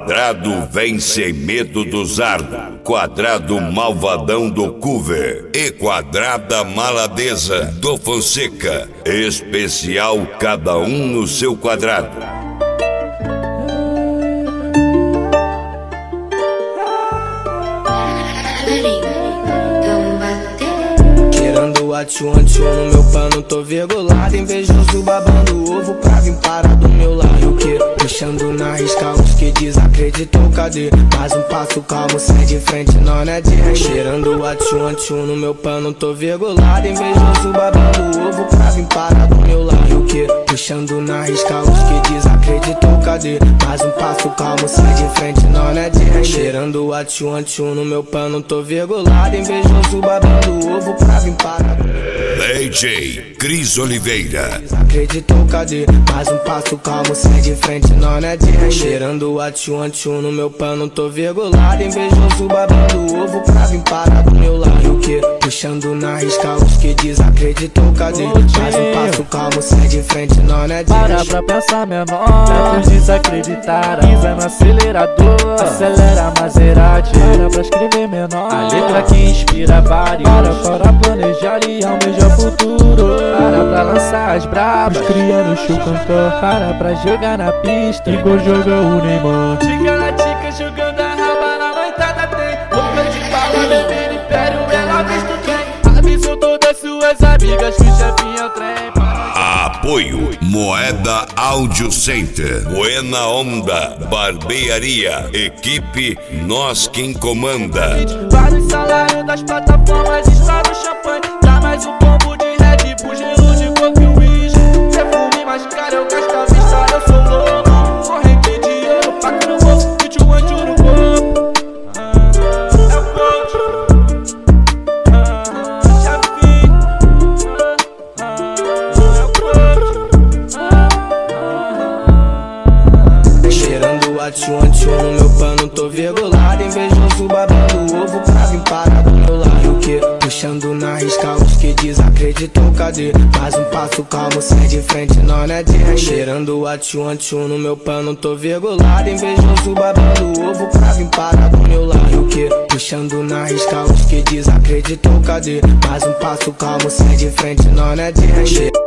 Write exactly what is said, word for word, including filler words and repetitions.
Quadrado vem sem medo do Zardo, Quadrado malvadão do Cover e Quadrada maladeza do Fonseca. Especial, cada um no seu quadrado. Tchum-tchum no meu pano, tô virgulado, invejoso babando ovo pra vir parar do meu lado. O que? Puxando na risca os que desacreditam, cadê? Mais um passo calmo, sai de frente, não é de render. Cheirando a tchum-tchum no meu pano, tô virgulado, invejoso babando ovo pra vir parar do meu lado. O que? Puxando na risca os que desacreditam, cadê? Mais um passo calmo, sai de frente, não é de render. Cheirando a tchum-tchum no meu pano, tô virgulado, invejoso babando ovo pra vir parar do meu lado. D J Cris Oliveira. Acreditou, cadê? Mais um passo calmo, sai de frente, não é de render. Cheirando a tchum-tchum no meu pano, tô virgulado, invejoso babando ovo pra vir parar do meu lado. O que? Puxando na risca os que desacreditou, cadê? Mais um passo calmo, sai de frente, não é de render. Para pra pensar menor, tantos desacreditaram. Pisa no acelerador, acelera Maserati. Para pra escrever menor, a letra que inspira vários. Para para planejar e almejar futuro. Para pra lançar as brabas, criando show cantor. Para pra jogar na pista, igual joga o Neymar. Tica na tica, jogando a raba na noitada tem. Boca de bala, bebendo império, ela visto tem. Avisou todas suas amigas que o chefinho é o trem. Apoio Moeda Audio Center, Buena Onda Barbearia, equipe Nós Quem Comanda. Vários salários das plataformas, está no champanhe. Dá mais um pombo de Red Bull, gelo de coco e uísque. Perfume mais caro, eu gasto a vista, eu sou louco. Corrente de ouro, paca no bolso, e tchu anjo no corpo. É o coach, chefinho. É o coach. Cheirando a tchum-tchum no meu pano, tô virgulado, invejoso babando ovo pra vir parar do meu lado. O que? Puxando na risca os que desacreditam, cadê? Mais um passo calmo, sai de frente, não é de render. Cheirando a tchum-tchum no meu pano, tô virgulado, invejoso babando ovo pra vir parar do meu lado. O que? Puxando na risca os que desacreditam, cadê? Mais um passo calmo, sai de frente, não é de render.